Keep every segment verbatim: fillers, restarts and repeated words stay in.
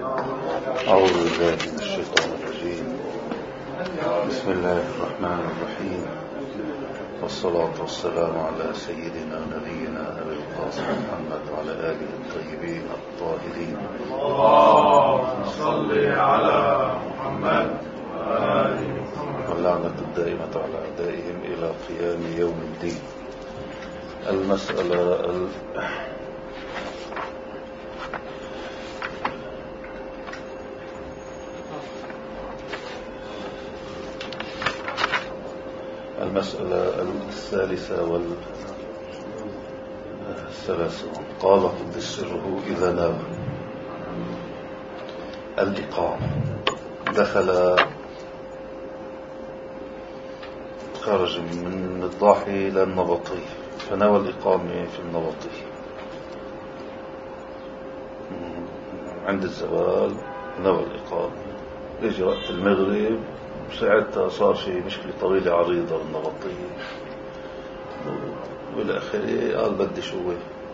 أعوذ بالله من الشيطان الرجيم. بسم الله الرحمن الرحيم، والصلاة والسلام على سيدنا نبينا أبي القاسم محمد وعلى آله الطيبين الطاهرين. اللهم صل على محمد وآل محمد. واللعنة الدائمة على أعدائهم إلى قيام يوم الدين. المسألة ال... المسألة الثالثة والثلاثون. قال قدس سره إذا نام الإقامة دخل خرج من الضاحي إلى النبطي فنوى الإقامة في النبطي عند الزوال، نوى الإقامة. يجي وقت المغرب ساعتها صار في مشكلة طويلة عريضة بالنبطية والى آخره. قال بدي شوي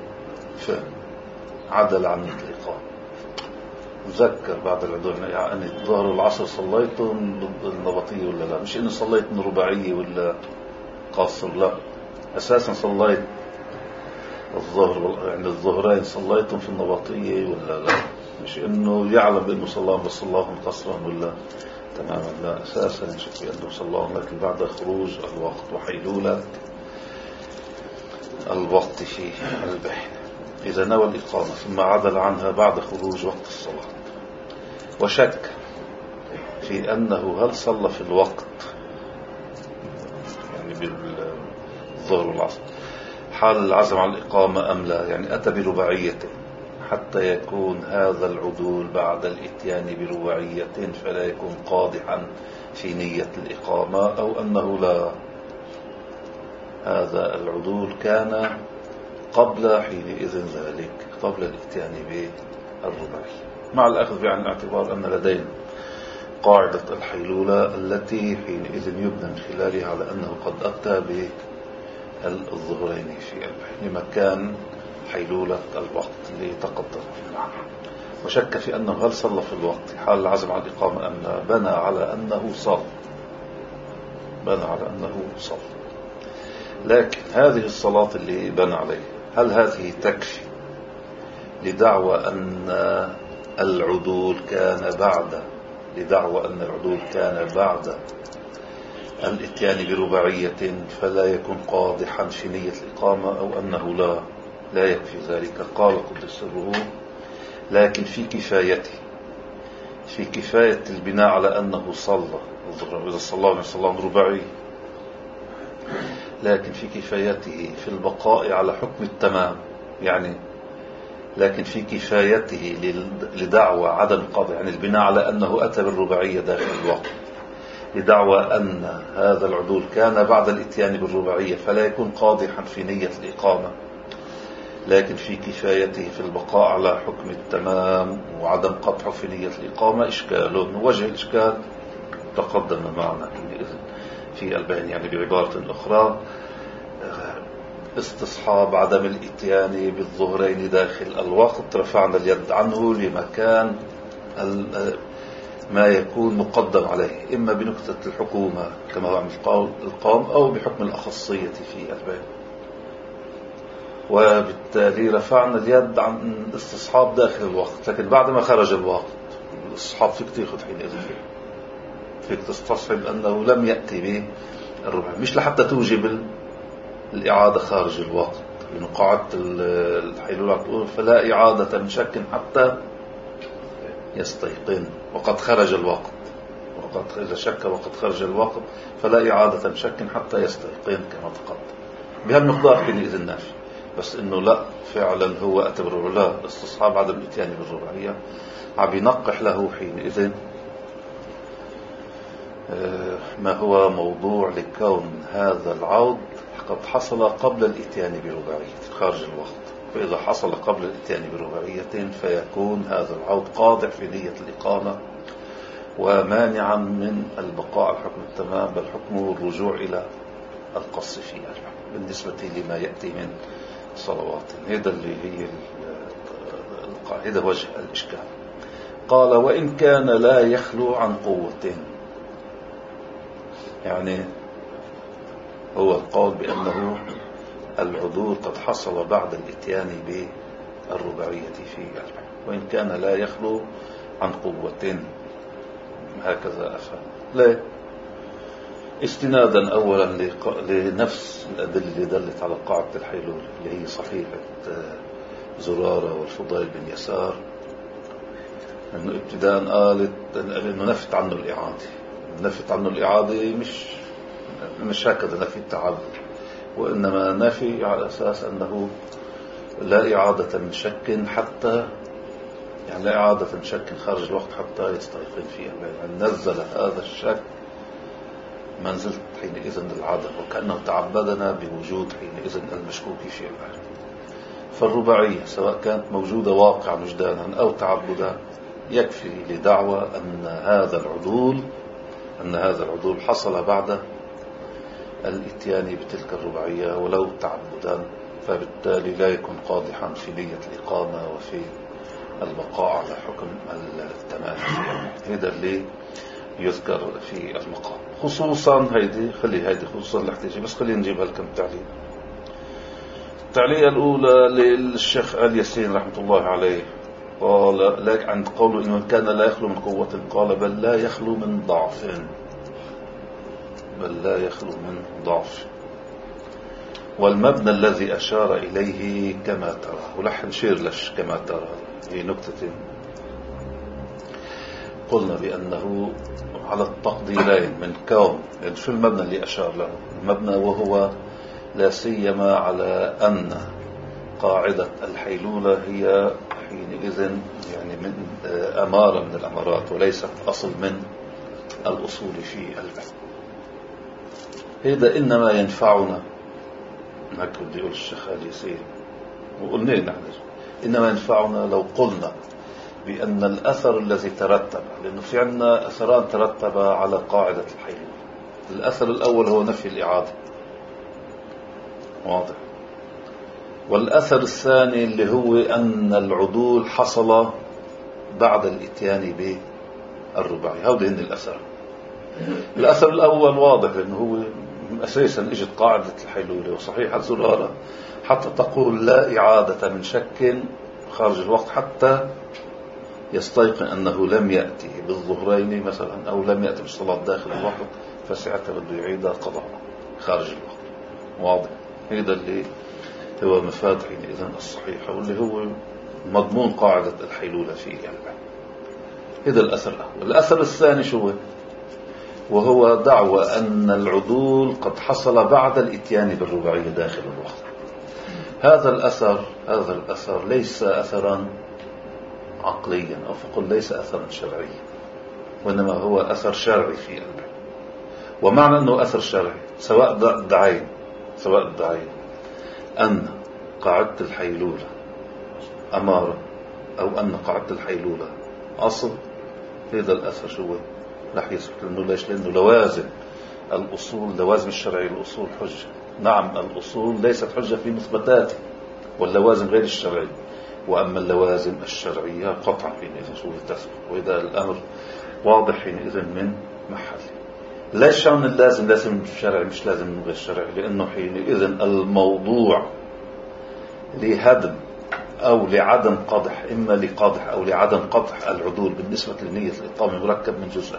فعدل عن الإقامة. تذكر بعد العدول يعني ظهر العصر صليتهم النبطية ولا لا، مش إنه صليت من رباعية ولا قاصر، لا أساسا صليت الظهر يعني الظهرين صليتهم في النبطية ولا لا، مش إنه يعلم بأنه صلاهم بس صلاهم قصرا ولا تماما، لا أساسا يشك بأنه صلاهم لكن بعد خروج الوقت وحيلولة الوقت في البحث. إذا نوى الإقامة ثم عدل عنها بعد خروج وقت الصلاة وشك في أنه هل صلى في الوقت يعني بالظهر والعصر حال العزم على الإقامة أم لا، يعني أتى برباعيته حتى يكون هذا العدول بعد الإتيان برباعية فلا يكون قادحا في نية الإقامة، أو أنه لا، هذا العدول كان قبل حينئذ ذلك قبل الاتيان بالرباعي، مع الأخذ بعين الاعتبار أن لدينا قاعدة الحيلولة التي حينئذ يبنى من خلالها على أنه قد أتى بالظهرين في البحث لمكان حيلولة الوقت اللي تقدم معنا. وشك في أنه هل صلى في الوقت حال العزم على الإقامة أم لا، بنى على أنه صلى بنى على أنه صلى لكن هذه الصلاة اللي بنى عليها هل هذه تكفي لدعوى أن العدول كان بعد لدعوى أن العدول كان بعد الاتيان برباعية فلا يكون قادحا في نية الإقامة، أو أنه لا لا يكفي ذلك؟ قال قدس سره لكن في كفايته في كفاية البناء على أنه صلى إذا صلى صلى رباعي، لكن في كفايته في البقاء على حكم التمام، يعني لكن في كفايته لدعوى عدم القضاء يعني البناء على أنه أتى بالرباعية داخل الوقت لدعوى أن هذا العدول كان بعد الاتيان بالرباعية فلا يكون قادحا في نية الإقامة، لكن في كفايته في البقاء على حكم التمام وعدم قطعه في نية الإقامة إشكال. وجه الإشكال تقدم معنا في البيان، يعني بعبارة أخرى استصحاب عدم الاتيان بالظهرين داخل الوقت رفعنا اليد عنه لمكان ما يكون مقدم عليه إما بنكتة الحكومة كما هو عن القوم أو بحكم الأخصية في البيان، وبالتالي رفعنا اليد عن استصحاب داخل الوقت. لكن بعد ما خرج الوقت الاستصحاب فيك تاخذ حينئذ فيك تستصحب أنه لم يأتي بالربع، مش لحتى توجب الإعادة خارج الوقت، لأنه قاعدة الحيلولة تقول فلا إعادة من شك حتى يستيقن وقد خرج الوقت، وقد إذا شك وقد خرج الوقت فلا إعادة من شك حتى يستيقن كما تقدم. بهالمقدار حينئذ النافي، بس إنه لا فعلا هو أتى بالربع، لا استصحاب عدم الاتيان بالرباعية عم ينقح له حينئذ ما هو موضوع لكون هذا العود قد حصل قبل الاتيان برباعية خارج الوقت، فإذا حصل قبل الاتيان برباعية فيكون هذا العود قاطع في نية الإقامة ومانعا من البقاء على الحكم التمام، بل حكمه الرجوع إلى القص فيه بالنسبة لما يأتي من صلوات. هذا اللي هي القاعدة وجه الإشكال. قال وإن كان لا يخلو عن قوة. يعني هو القول بأنه العدول قد حصل بعد الاتيان بالرباعية في البحث وإن كان لا يخلو عن قوة. هكذا أفهم. لا استنادا أولا لنفس الأدلة اللي دلت على قاعدة الحيلول اللي هي صحيحة زرارة والفضيل بن يسار، أنه ابتداء قالت أنه نفت عنه الإعادة. نفت عنه الإعادة مش مش هكذا نفي التعبد، وإنما نفي على أساس أنه لا إعادة من شك حتى يعني لا إعادة من شك خارج الوقت حتى يستيقن فيها. يعني نزل هذا الشك منزلة حينئذ العدم، وكأنه تعبدنا بوجود حينئذ المشكوك فيه. فالرباعية سواء كانت موجودة واقعا وجدانا أو تعبدا يكفي لدعوى أن هذا العدول أن هذا العدول حصل بعد الاتيان بتلك الرباعية ولو تعبدا، فبالتالي لا يكون قادحا في نية الإقامة وفي البقاء على حكم التمام. هذا اللي يذكر في المقام. خصوصا هيدي خلي هيدي خصوصا لحتيجي، بس خلينا نجيبها لكم تعليق. التعليقة الأولى للشيخ آل ياسين رحمة الله عليه، قال لك عند قوله إنه كان لا يخلو من قوة، قال بل لا يخلو من ضعف، بل لا يخلو من ضعف. والمبنى الذي أشار إليه كما ترى، ولح نشير لش كما ترى هي نكتة قلنا بأنه على التقديرين من كون، يعني شو المبنى اللي أشار له؟ المبنى وهو لا سيما على أن قاعدة الحيلولة هي حينئذ يعني من أمارة من الأمارات وليست أصل من الأصول في البحث. هذا إنما ينفعنا، هكذا بدي يقول الشيخ آل ياسين وقلنا نحن إنما ينفعنا لو قلنا بأن الأثر الذي ترتب، لأنه في عندنا أثران ترتب على قاعدة الحيلولة. الأثر الأول هو نفي الإعادة، واضح. والأثر الثاني اللي هو أن العدول حصل بعد الاتيان بالرباعي. هذا هن الأثر. الأثر الأول واضح لأنه هو أساسا اجت قاعدة الحيلولة وصحيحة زرارة حتى تقول لا إعادة من شك خارج الوقت حتى يستيقن أنه لم يأتي بالظهرين مثلا أو لم يأتي بالصلاة داخل الوقت، فساعتها بده يعيدها قضاء خارج الوقت. واضح. هذا اللي هو مفاد حينئذ الصحيحة واللي هو مضمون قاعدة الحيلولة في البحث. هذا الأثر الأول. الأثر الثاني شو هو؟ وهو دعوى أن العدول قد حصل بعد الاتيان بالرباعية داخل الوقت. هذا الأثر هذا الأثر ليس أثرا عقليا أو فقل ليس أثرا شرعيا، وإنما هو أثر شرعي في البحث. ومعنى أنه أثر شرعي سواء دعين سواء دعين أن قاعدة الحيلولة أمارة أو أن قاعدة الحيلولة أصل، هذا الأثر شو رح يثبت. لأنه ليش؟ لأنه لوازم الأصول لوازم الشرعي الأصول حجة. نعم الأصول ليست حجة في مثبتاته واللوازم غير الشرعي، وأما اللوازم الشرعية قطعا حينئذ شو تثبت. وإذا الأمر واضح حينئذ من محل. ليش عن اللازم لازم الشرعي مش لازم من غير الشرعي؟ لأنه حينئذ الموضوع لهدم أو لعدم قدح، إما لقدح أو لعدم قدح العدول بالنسبة لنية الإقامة مركب من جزء.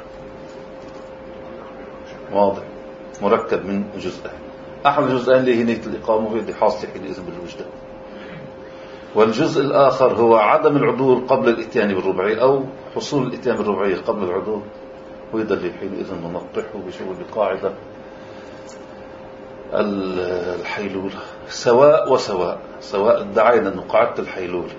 واضح. مركب من جزئين. أحد الجزئين اللي هي نية الإقامة وهي دي حاصلة حينئذ بالوجدان، والجزء الآخر هو عدم العدول قبل الاتيان بالرباعية أو حصول الاتيان بالرباعية قبل العدول، وهذا اللي حينئذ ننطحه بشغل بقاعدة الحيلولة. سواء وسواء سواء ادعينا أن قاعدة الحيلولة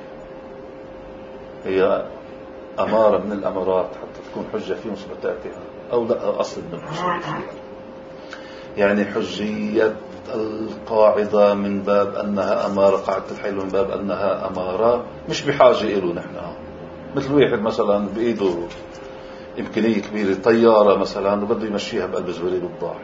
هي أمارة من الأمارات حتى تكون حجة في مثبتاتها أو لا أصل من الحصول فيها. يعني حجية القاعدة من باب أنها أمارة، قاعدة الحيلولة من باب أنها أمارة مش بحاجة إله. نحن مثل واحد مثلا بإيده إمكانية كبيرة طيارة مثلا وبده يمشيها بقلب زبريد الضاح،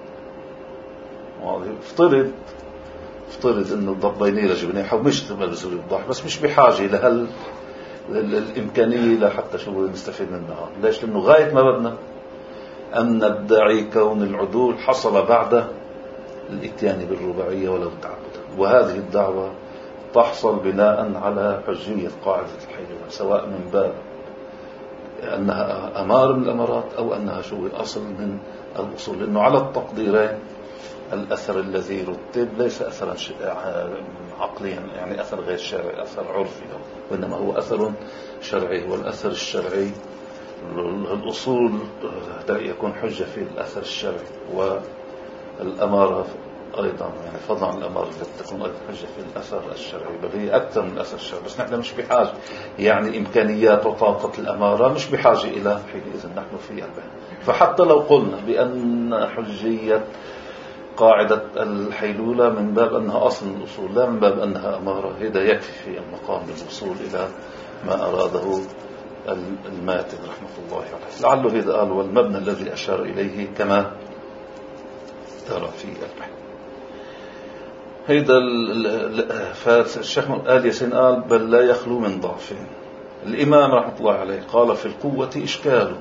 افترض افترض انه ضبيني لجبنيها ومش بقلب زبريد الضاح، بس مش بحاجة لهال الإمكانية لحتى شو نستفيد منها. ليش؟ لأنه غاية ما بدنا أن ندعي كون العدول حصل بعد الإتيان بالرباعية ولو تعبدا، وهذه الدعوة تحصل بناء على حجية قاعدة الحيلولة، سواء من باب أنها أمار من الأمارات أو أنها شو أصل من الأصول. لأنه على التقديرين الأثر الذي رتب ليس أثرا عقليا، يعني أثر غير شرعي، أثر عرفي، وإنما هو أثر شرعي. والأثر الشرعي الأصول يكون حجة في الأثر الشرعي، والأمارة أيضا يعني فضلا عن الأمارة التي تكون أيضا حجة في الأثر الشرعي، بل هي أكثر من الأثر الشرعي. بس نحن مش بحاجة، يعني إمكانيات وطاقة الأمارة مش بحاجة إلى حينئذ نحن في البيان. فحتى لو قلنا بأن حجية قاعدة الحيلولة من باب أنها أصل من الأصول لا من باب أنها أمارة، هذا يكفي في المقام للوصول إلى ما أراده الماتن رحمة الله عليه. لعله هذا قال والمبنى الذي أشار إليه كما ترى في البحث. هذا فالشيخ آل ياسين قال بل لا يخلو من ضعف. الإمام رحمة الله عليه قال في القوة إشكاله،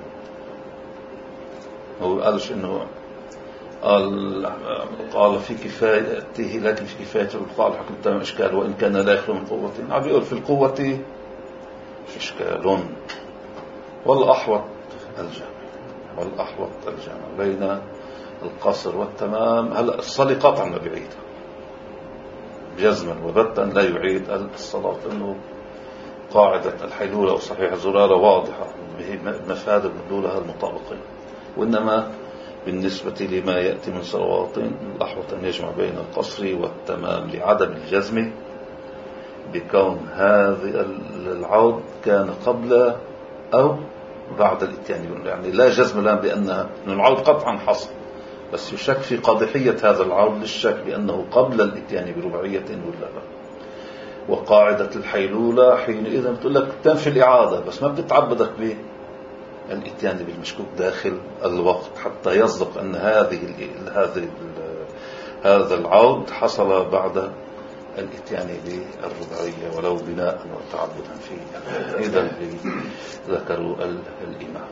هو قالش إنه قال قال في كفايته لكن في كفايته قال حكم تام إشكال وإن كان لا يخلو من قوة. عم بيقول في القوة إشكال والأحوط الجامع، والأحوط الجامع بين القصر والتمام. هلا الصلاة قطعا ما بيعيدها جزما وبتا لا يعيد الصلاة، لأنه قاعدة الحيلولة وصحيح الزرارة واضحة بمفاد مدلولها المطابقين. وإنما بالنسبة لما يأتي من صلوات الأحوط أن يجمع بين القصر والتمام لعدم الجزم بكون هذا العود كان قبل أو بعد الإتيان. يعني لا جزم الآن بأن العود قطعا حصل، بس يشك في قادحية هذا العود للشك بأنه قبل الإتيان برباعية ولا لا. وقاعدة الحيلولة حينئذ بتقول لك تنفي الإعادة، بس ما بتتعبدك بالإتيان بالمشكوك داخل الوقت حتى يصدق أن هذه هذه هذا العود حصل بعد الإتيان بالرباعية ولو بناء وتعبدا فيه. إذا ذكروا الإمام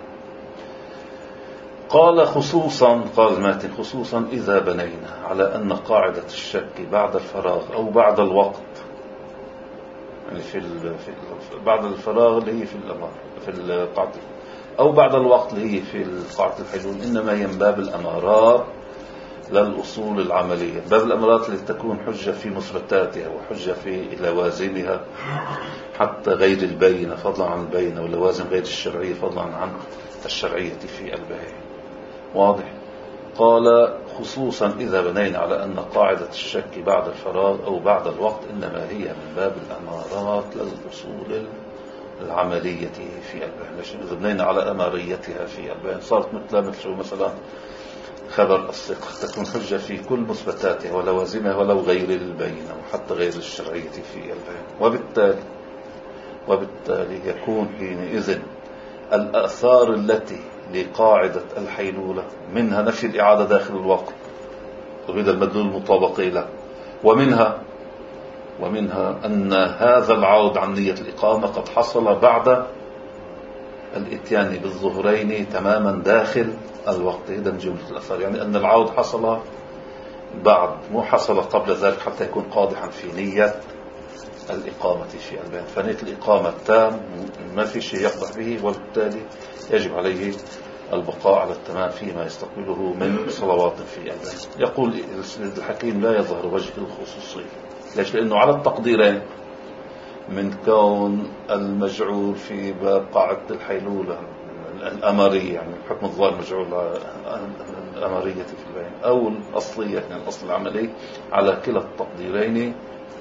قال خصوصا، قال ماتن خصوصا إذا بنينا على أن قاعدة الشك بعد الفراغ أو بعد الوقت، يعني في, في بعد الفراغ اللي هي في الأمر في القاعدة أو بعد الوقت اللي هي في القاعدة الحلول إنما هي من باب الأمارات للأصول العملية. باب الأمارات اللي تكون حجة في مثبتاتها وحجة في لوازمها حتى غير البينة فضلا عن البينة، ولوازم غير الشرعية فضلا عن الشرعية في البيان. واضح؟ قال خصوصا إذا بنينا على أن قاعدة الشك بعد الفراغ أو بعد الوقت إنما هي من باب الأمارات للأصول العملية في البيان. إذا بنينا على أماريتها في البيان صارت مثل مثل مثلا خبر الثقة تكون حجة في كل مثبتاتها ولوازمها ولو غير البينة وحتى غير الشرعية في البيان. وبالتالي وبالتالي يكون حينئذ الآثار التي لقاعدة الحيلولة منها نفي الإعادة داخل الوقت وبدا المدلول المطابقي له، ومنها ومنها أن هذا العود عن نية الإقامة قد حصل بعد الإتيان بالظهرين تماما داخل الوقت. إذا جملة الأثار يعني أن العود حصل بعد، مو حصل قبل ذلك حتى يكون قادحا في نية الإقامة في البيان. فنية الإقامة التام ما في شيء يقضح به، وبالتالي يجب عليه البقاء على التمام فيما يستقبله من صلوات في البيان. يقول السيد الحكيم لا يظهر وجه الخصوصية. ليش؟ لأنه على التقديرين من كون المجعول في باب قاعدة الحيلولة الأمارية، يعني الحكم الظاهر مجعول الأمارية في البيان أو الأصلية يعني الأصل العملي، على كلا التقديرين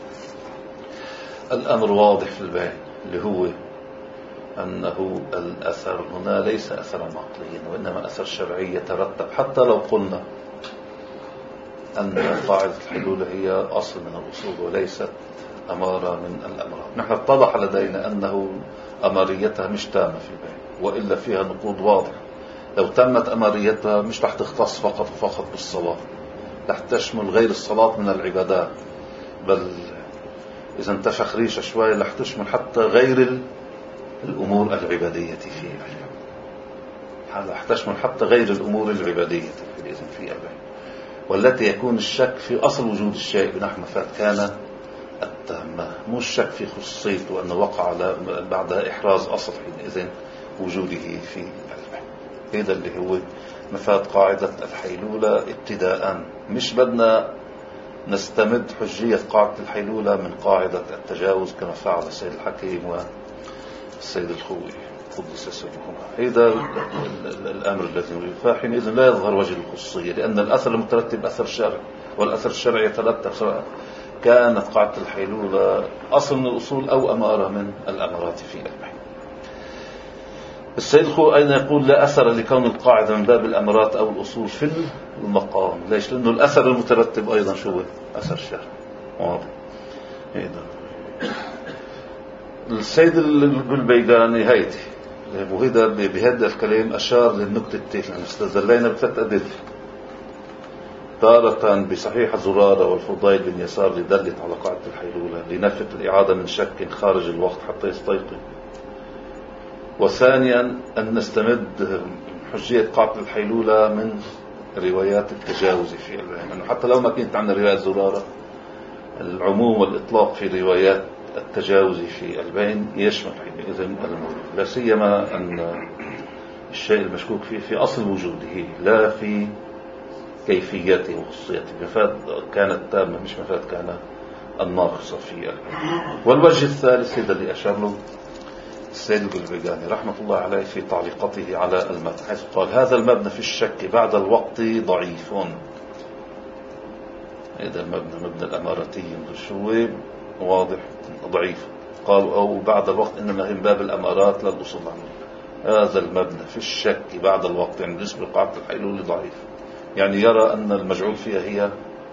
الأمر واضح في البيان اللي هو أنه الأثر هنا ليس أثرا عقليا وإنما أثر شرعي يترتب. حتى لو قلنا أن قاعدة الحلول هي أصل من الأصول وليست أمارة من الأمارات، نحن اتضح لدينا أنه أماريتها مش تامة في البيان، وإلا فيها نقود واضحة. لو تمت أماريتها مش رح تختص فقط وفقط بالصلاة، رح تشمل غير الصلاة من العبادات، بل إذا انتفخ ريشة شوية رح تشمل حتى غير الأمور العبادية في العلم. هذا تشمل حتى غير الأمور العبادية في الإذن في العلم، والتي يكون الشك في أصل وجود الشيء بنحو مفاد كان التامة، مو الشك في خصوصيته وأنه وقع بعدها إحراز أصل حينئذ وجوده في العلم. هذا اللي هو مفاد قاعدة الحيلولة ابتداء. مش بدنا نستمد حجية قاعدة الحيلولة من قاعدة التجاوز كما فعل السيد الحكيم والسيد الخوي قدس سرهما. هذا الأمر الذي نريد. فحينئذ لا يظهر وجه الخصوصية، لأن الأثر المترتب أثر شرعي، والأثر الشرعي يترتب سواء كانت قاعدة الحيلولة أصل من الأصول أو أمارة من الأمارات في العلم. السيد الخوي أين يقول لا أثر لكون القاعدة من باب الأمارات أو الأصول في المقام. ليش؟ لأنه الأثر المترتب أيضا شو هو؟ أثر شرعي. واضح. السيد البلبيقاني هيدي وهذا بهذا الكلام أشار للنقطة التالية. استدلينا بثلاث أدلة، تارة بصحيح زرارة والفضيل بن يسار لدلت على قاعدة الحيلولة لنفت الإعادة من شك خارج الوقت حتى يستيقظ، وثانيا أن نستمد حجية قاعدة الحيلولة من روايات التجاوز في العلم، أنه حتى لو ما كانت عندنا روايات زرارة، العموم والإطلاق في روايات التجاوز في البين يشمل حينئذ الموجود، لا سيما أن الشيء المشكوك فيه في أصل وجوده لا في كيفيته وخصوصيته. مفاد كانت تامة مش مفاد كان الناقصة في البين. والوجه الثالث هذا اللي أشار له السيد البلبيقاني رحمة الله عليه في تعليقته على المبنى، حيث قال هذا المبنى في الشك بعد الوقت ضعيف. هذا المبنى مبنى الأمارتي شو واضح ضعيف. قالوا أو بعد الوقت إنما من باب الأمارات للأصول عنه. هذا المبنى في الشك بعد الوقت يعني بالنسبة لقاعدة الحيلولة ضعيف، يعني يرى أن المجعول فيها هي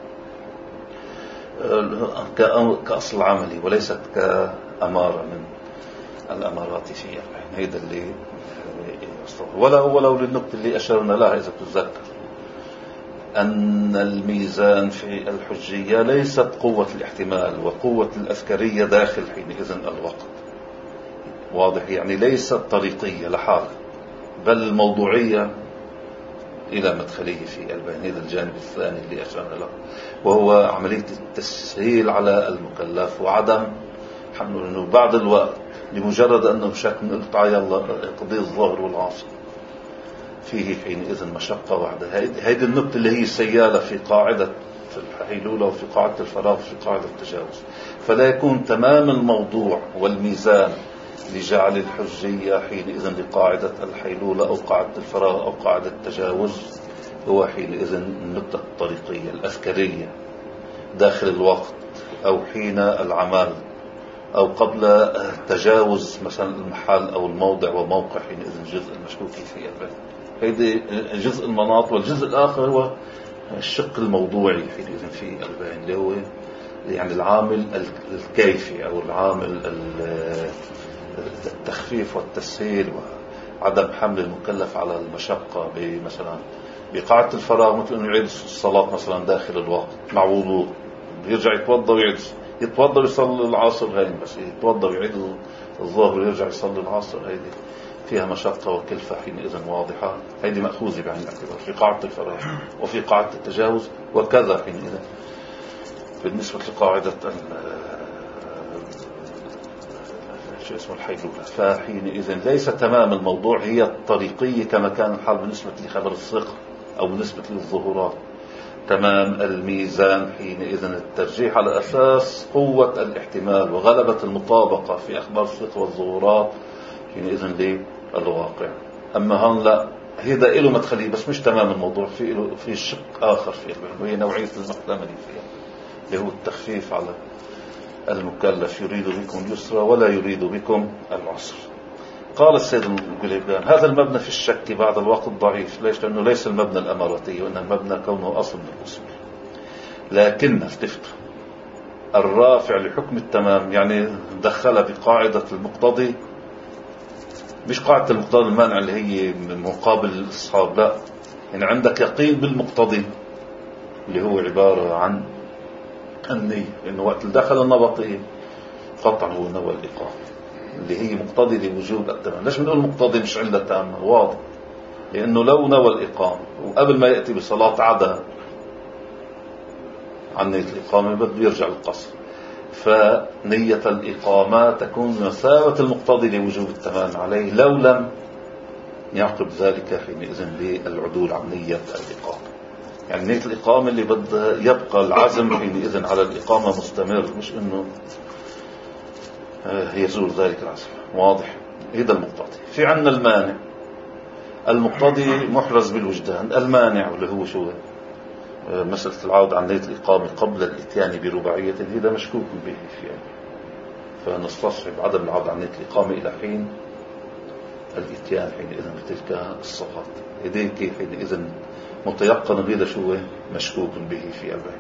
كأصل عملي وليست كأمارة من الأمارات فيها. هذا اللي ولا ولو للنقطة اللي أشرنا لها إذا تتذكر أن الميزان في الحجية ليست قوة الاحتمال وقوة الأذكرية داخل حينئذ الوقت. واضح؟ يعني ليست طريقية لحالها، بل الموضوعية إلى مدخليه في البين. هذا الجانب الثاني اللي أشرنا له، وهو عملية التسهيل على المكلف وعدم حمله أنه بعد الوقت لمجرد أنه شك قلت يلا قضية الظاهر والعاصر فيه حينئذ مشقة واحدة. هذه النقطة اللي هي سيالة في قاعدة الحيلولة وفي قاعدة الفراغ وفي قاعدة التجاوز. فلا يكون تمام الموضوع والميزان لجعل الحجية حينئذ لقاعدة الحيلولة أو قاعدة الفراغ أو قاعدة التجاوز هو حينئذ النقطة الطريقية الأذكرية داخل الوقت أو حين العمل أو قبل تجاوز مثلا المحل أو الموضع وموقع حينئذ الجزء المشكوك فيه البين. هذا جزء المناط. والجزء الآخر هو الشق الموضوعي حينئذ في البين اللي هو يعني العامل الكيفي أو العامل التخفيف والتسهيل وعدم حمل المكلف على المشقة. بمثلا بقاعدة الفراغ مثل أنه يعيد الصلاة مثلا داخل الوقت مع وضوء، يرجع يتوضأ ويعيد يتوضأ ويصلي العصر، هاي بس يتوضأ ويعيد الظهر ويرجع يصلي العصر، هاي فيها مشقة وكلفة حينئذ واضحة. هذه مأخوذة بعين الاعتبار في قاعدة الفراغ وفي قاعدة التجاوز، وكذا حينئذ بالنسبة لقاعدة شو اسمه الحيلولة. فحينئذ ليس تمام الموضوع هي الطريقية كما كان الحال بالنسبة لخبر الثقة أو بالنسبة للظهورات. تمام الميزان حينئذ الترجيح على أساس قوة الاحتمال وغلبة المطابقة في أخبار الثقة والظهورات حينئذ للواقع. أما هون لا، هذا له مدخلي بس مش تمام الموضوع، في في شق آخر فيه وهي نوعية المحتمل فيها اللي هو التخفيف على المكلف، يريد بكم اليسر ولا يريد بكم العسر. قال السيد البلبيقاني هذا المبنى في الشك بعد الوقت ضعيف. ليش؟ لأنه ليس المبنى الأماراتي وإن المبنى كونه أصل من الأصول، لكن التفت الرافع لحكم التمام يعني دخل بقاعدة المقتضي، مش قاعدة المقتضي المانع اللي هي من مقابل الإصحاب، لا، يعني عندك يقين بالمقتضي اللي هو عبارة عن النية، إنه وقت الدخل النبطي قطعا هو نوى الإقامة. اللي هي مقتضي لوجوب التمام. ليش بنقول مقتضي مش علة تامة؟ واضح، لأنه لو نوى الإقامة وقبل ما يأتي بصلاة عدا عن نية الإقامة بده يرجع للقصر، فنية الإقامة تكون مساوة المقتضي لوجوب التمام عليه لو لم يعقب ذلك حينئذ بالعدول عن نية الإقامة. يعني نية الإقامة اللي بده يبقى العزم حينئذ على الإقامة مستمر، مش إنه يزول ذلك العزم. واضح؟ هذا المقتضي. في عنا المانع. المقتضي محرز بالوجدان. المانع اللي هو شو؟ مسألة العودة عن نية الإقامة قبل الإتيان برباعية، هذا مشكوك به فيه، فنستصحب عدم العودة عن نية الإقامة إلى حين الإتيان حينئذ بتلك الصلاة. هذيك حينئذ متيقن، هذا شو؟ مشكوك به في البعض.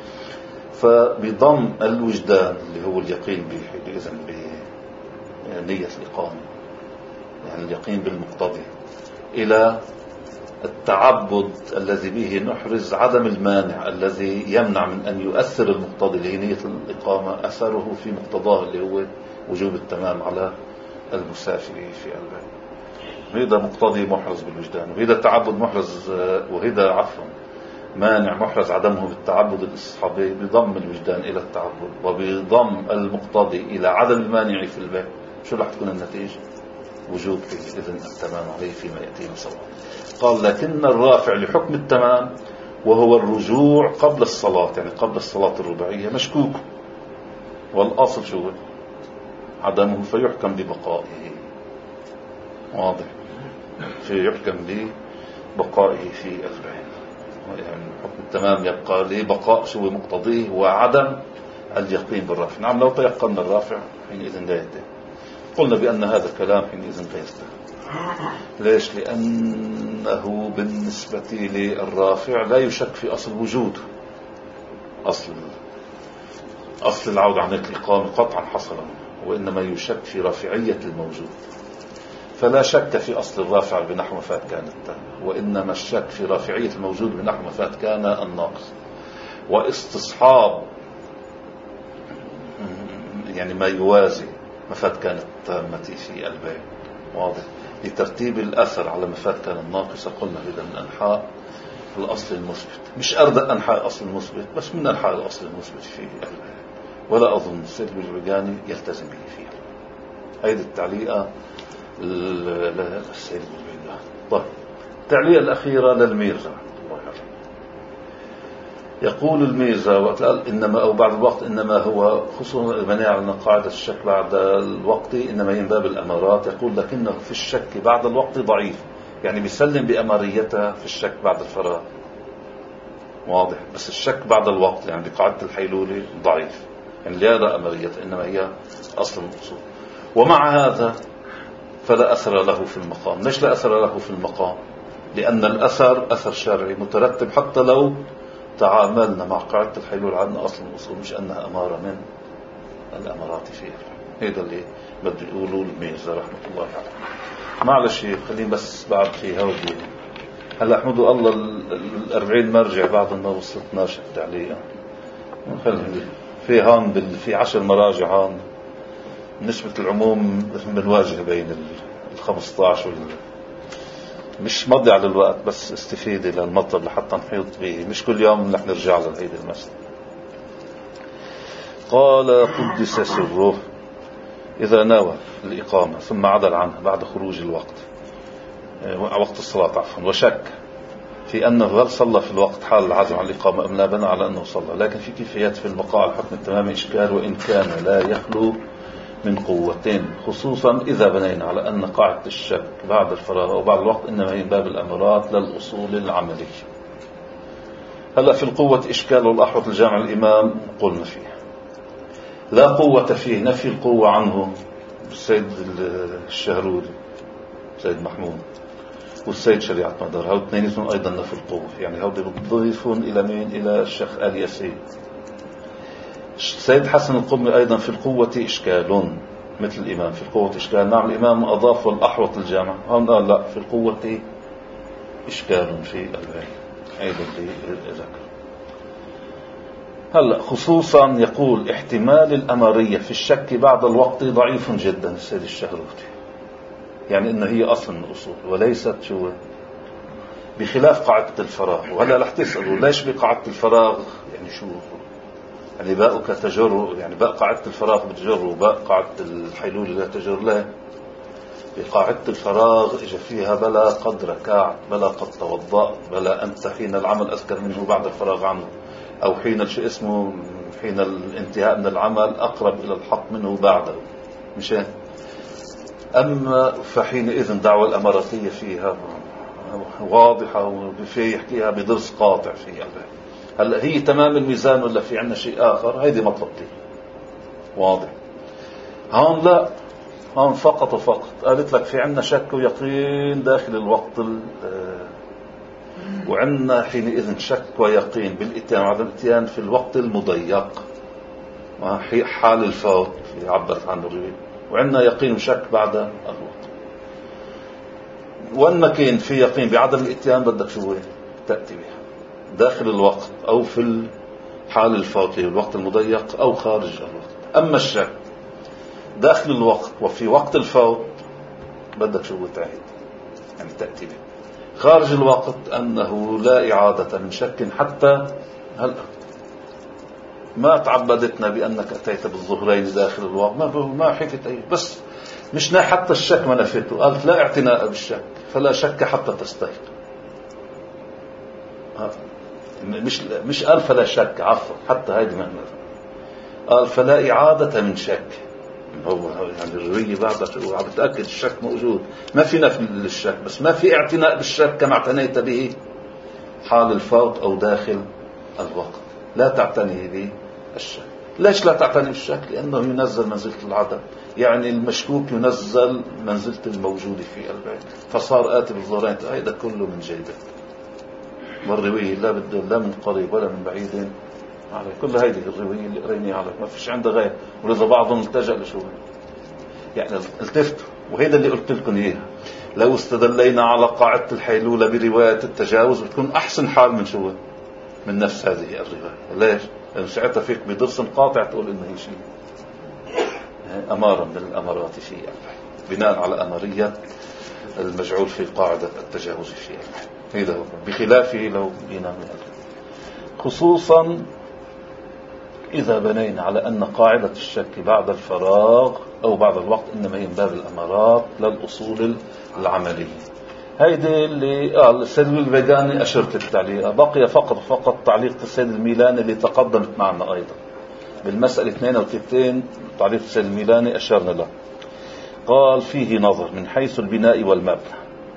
فبضم الوجدان اللي هو اليقين به حينئذ بنية الإقامة، يعني اليقين بالمقتضي، إلى التعبد الذي به نحرز عدم المانع الذي يمنع من أن يؤثر المقتضي اللي هي نية الإقامة أثره في مقتضاه اللي هو وجوب التمام على المسافر في البلد. وهذا مقتضي محرز بالوجدان، وهذا التعبد محرز، وهذا عفوا مانع محرز عدمه بالتعبد الإصحابي بضم الوجدان إلى التعبد وبضم المقتضي إلى عدم المانع في البلد. شو رح تكون النتيجة؟ وجوب إذن التمام عليه فيما يأتي من صلاة. قال لكن الرافع لحكم التمام وهو الرجوع قبل الصلاة، يعني قبل الصلاة الرباعية، مشكوك، والأصل شو؟ عدمه، فيحكم ببقائه. واضح؟ فيحكم ببقائه في البعين، يعني حكم التمام يبقى لبقاء شو مقتضيه وعدم اليقين بالرافع. نعم، لو تيقن الرافع حينئذ لا يتم. قلنا بأن هذا الكلام حينئذ لا يستهل. ليش؟ لأنه بالنسبة للرافع لا يشك في أصل وجوده، أصل أصل العودة عن الإقامة قطعا حصل، وإنما يشك في رافعية الموجود. فلا شك في أصل الرافع بنحو ما فات كان التام، وإنما الشك في رافعية الموجود بنحو ما فات كان الناقص، واستصحاب يعني ما يوازي ما فات كانت التامة في البيع. واضح؟ لترتيب الأثر على ما فات كان الناقص. قلنا إذا من أنحاء الأصل المثبت، مش أرضى أنحاء الأصل المثبت، بس من أنحاء الأصل المثبت في البيع، ولا أظن السيد البرجاني يلتزم به فيه. هذه التعليقة للسيد البرجاني. طيب، التعليقة الأخيرة للميرزا. يقول الميرزا وقت قال إنما أو بعد الوقت إنما هو خصوصا المناع أن قاعدة الشك بعد الوقت إنما من باب الأمارات. يقول لكنه في الشك بعد الوقت ضعيف، يعني بيسلم بأماريتها في الشك بعد الفراغ. واضح؟ بس الشك بعد الوقت يعني بقاعدة الحيلولة ضعيف، يعني لا يرى أماريتها، إنما هي أصل الأصول. ومع هذا فلا أثر له في المقام. ليش لا أثر له في المقام؟ لأن الأثر أثر شرعي مترتب، حتى لو تعاملنا مع قاعدة الحلول عنا أصل الأصول، مش أنها أمارة من الأمارات فيها. هذا اللي بده يقولوا الميرزا رحمة الله عليه. معلش خليني بس بعد في هودي هلا احمدوا الله الأربعين مرجع بعد ما وصلتناش التعليق. خليني في هون بال في عشر مراجع هون نسبة العموم بنواجه بين ال خمسطعش وال مش مضي على الوقت، بس استفيدي للمطر لحتى نحيط به، مش كل يوم رح نرجع لهيدي المسألة. قال قدس سره إذا نوى الإقامة ثم عدل عنها بعد خروج الوقت وقت الصلاة عفوا وشك في أنه هل صلى في الوقت حال العزم عن الإقامة أم لا، بنى على أنه صلى، لكن في كيفيات في البقاء على الحكم التمامي إشكال، وإن كان لا يخلو من قوتين، خصوصا إذا بنينا على أن قاعدة الشك بعد الفراغ أو بعد الوقت إنما هي باب الأمارات للأصول العملية. هلأ في القوة إشكال والأحوط الجامع الإمام قلنا فيه لا قوة فيه، نفي القوة عنه السيد الشهروري سيد محمود والسيد شريعة مدار، هؤلاء اثنينهم أيضا نفي القوة، يعني هؤلاء بتضيفون إلى مين؟ إلى الشيخ آل ياسين. السيد حسن القمي أيضا في القوة إشكال مثل الإمام في القوة إشكال. نعم الإمام أضاف والأحوط الجامع، هم قال لا في القوة إشكال في البيت، أيضا في الذكر. هلا خصوصا يقول احتمال الأمرية في الشك بعد الوقت ضعيف جدا السيد الشهروتي، يعني إن هي أصل من الأصول وليست شو بخلاف قاعدة الفراغ. وهلا رح تسألوا ليش بقاعدة الفراغ يعني شو يعني باء كتجر، يعني باء قاعدة الفراغ بتجر وباء قاعدة الحيلولة لا تجر. لا، بقاعدة الفراغ إجا فيها بلا قد ركعت، بلا قد توضأت، بلا أنت حين العمل أذكر منه بعد الفراغ عنه، أو حين شو اسمه حين الانتهاء من العمل أقرب إلى الحق منه بعده. مشان أما فحينئذ دعوة الأماراتية فيها واضحة وفي يحكيها بدرس قاطع في قلبها. هلا هي تمام الميزان ولا في عنا شيء آخر؟ هيدي مطلبتي واضح. هون لا، هون فقط وفقط قالت لك في عنا شك ويقين داخل الوقت وعنا حينئذ شك ويقين بالاتيان وعدم الاتيان في الوقت المضيق حال الفوت في عبرت عنه الرواية، وعنا يقين وشك بعد الوقت. والمكين في يقين بعدم الاتيان بدك شو تأتي بها داخل الوقت أو في حال الفوت الوقت المضيق أو خارج الوقت. أما الشك داخل الوقت وفي وقت الفوت بدك شو تعيد يعني تأتي به. خارج الوقت أنه لا إعادة من شك حتى هلأ. ما تعبدتنا بأنك أتيت بالظهرين داخل الوقت، ما ما حكت أي، بس مش نا حتى الشك ما نفيته. قالت لا اعتناء بالشك فلا شك حتى تستيقظ. مش مش قال فلا شك، عفوا حتى هيدي ما قال فلا إعادة من شك. هو يعني الرواية بعدها شو عم بتأكد الشك موجود، ما في نفي للشك، بس ما في اعتناء بالشك كما اعتنيت به حال الفوت أو داخل الوقت. لا تعتني به الشك. ليش لا تعتني بالشك؟ لأنه ينزل منزلة العدم، يعني المشكوك ينزل منزلة الموجود في قلبه، فصار آتي بالظهرين. هذا كله من جيبه، والرواية لا بده لا من قريب ولا من بعيد على كل هيدي الرواية اللي قريني عليك ما فيش عنده غير. ولذا بعضهم التجأ لشو يعني التفتوا، وهذا اللي قلت لكم إياها. لو استدلينا على قاعدة الحيلولة برواية التجاوز بتكون أحسن حال من شو من نفس هذه الرواية. ليش؟ لأن ساعتها فيك بدرس قاطع تقول إنه هي شيء أمارة من الأمارات في بناء على أمارية المجعول في قاعدة التجاوز في هذا هو، بخلافه لو بينا من خصوصا إذا بنينا على أن قاعدة الشك بعد الفراغ أو بعد الوقت إنما هي من باب الأمارات للأصول العملية. هيدي اللي قال السيد البيجاني أشرت التعليق. بقي فقط فقط تعليق السيد الميلاني اللي تقدمت معنا أيضا بالمسألة اثنين وثلاثين. تعليق السيد الميلاني أشرنا له، قال فيه نظر من حيث البناء والمبنى.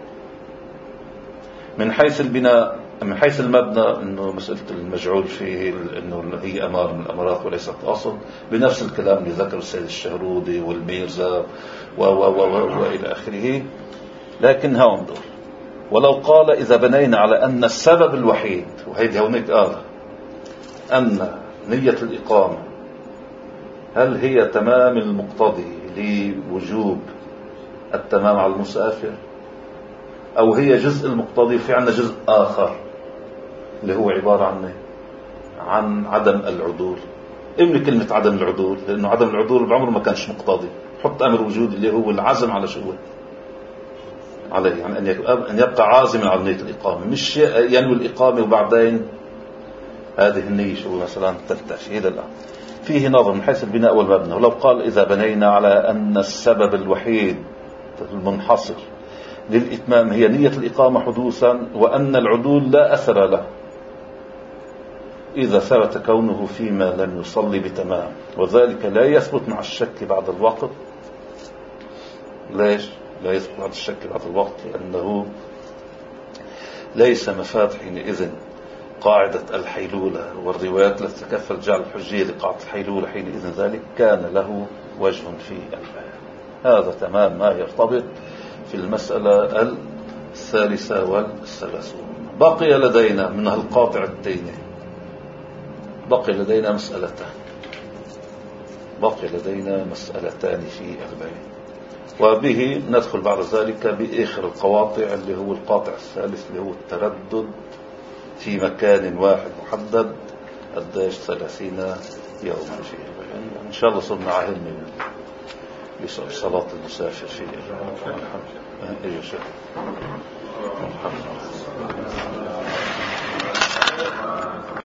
من حيث البناء من حيث المبنى انه مسألة المجعول فيه انه هي امار من الامارات وليست اصل، بنفس الكلام اللي ذكر السيد الشهرودي والميرزا و و و والى اخره. لكن هون دور ولو قال اذا بنينا على ان السبب الوحيد، وهيدي هونيك قال ان نية الاقامة هل هي تمام المقتضي لوجوب التمام على المسافر، أو هي جزء المقتضي في عنا جزء آخر اللي هو عبارة عن عن عدم العدول. إمن كلمة عدم العدول، لأنه عدم العدول بعمره ما كانش مقتضي. حط أمر وجود اللي هو العزم على شو عليه، يعني أن يبقى عازما على نية الإقامة، مش ينوي الإقامة وبعدين هذه النية شو مثلا تنتهي. هذا الآن فيه نظر من حيث البناء والمبنى. ولو قال إذا بنينا على أن السبب الوحيد المنحصر للإتمام هي نية الإقامة حدوثا، وأن العدول لا أثر له إذا ثبت كونه فيما لم يصلي بتمام، وذلك لا يثبت مع الشك بعد الوقت. ليش لا يثبت مع الشك بعد الوقت؟ لأنه ليس مفاد حينئذ قاعدة الحيلولة والروايات التي تكفل جعل الحجية لقاعدة الحيلولة، حينئذ ذلك كان له وجه في البيان. هذا تمام ما يرتبط في المسألة الثالثة والثلاثون. بقي لدينا من القاطع التين بقي لدينا مسألتان بقي لدينا مسألتان في البيان، وبه ندخل بعد ذلك بآخر القواطع اللي هو القاطع الثالث اللي هو التردد في مكان واحد محدد قداش ثلاثين يوما في يعني إن شاء الله صرنا عاهل من صلاة المسافر في إيه شيء